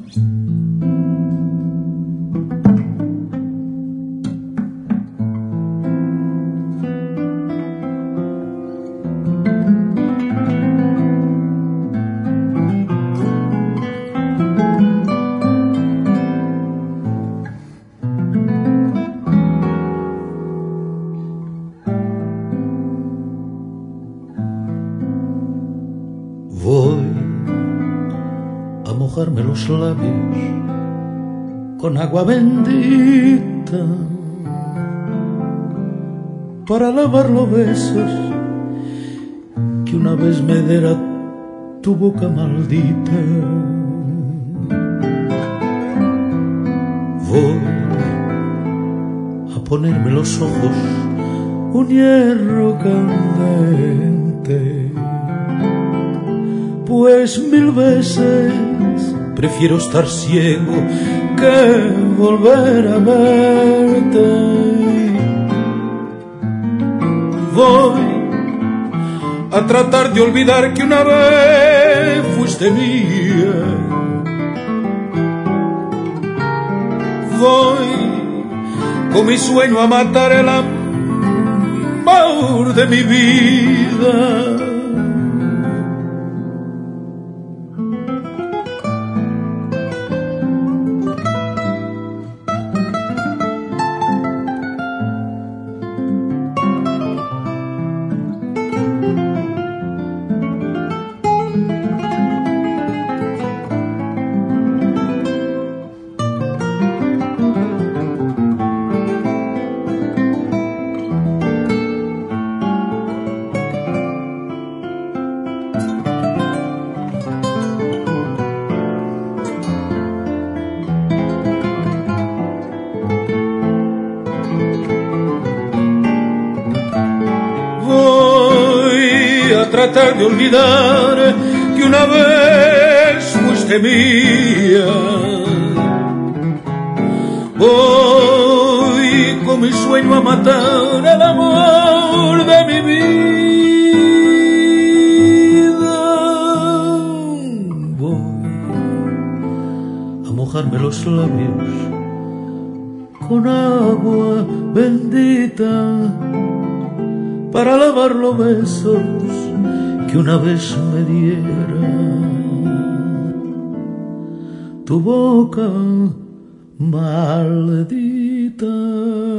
Voy a mojarme los labios con agua bendita para lavar los besos que una vez me diera tu boca maldita. Voy a ponerme los ojos un hierro candente, pues mil veces prefiero estar ciego que volver a verte. Voy a tratar de olvidar que una vez fuiste mía. Voy con mi sueño a matar el amor de mi vida. Tratar de olvidar que una vez fuiste mía. Voy con mi sueño a matar el amor de mi vida. Voy a mojarme los labios con agua bendita para lavar los besos que una vez me diera tu boca maldita.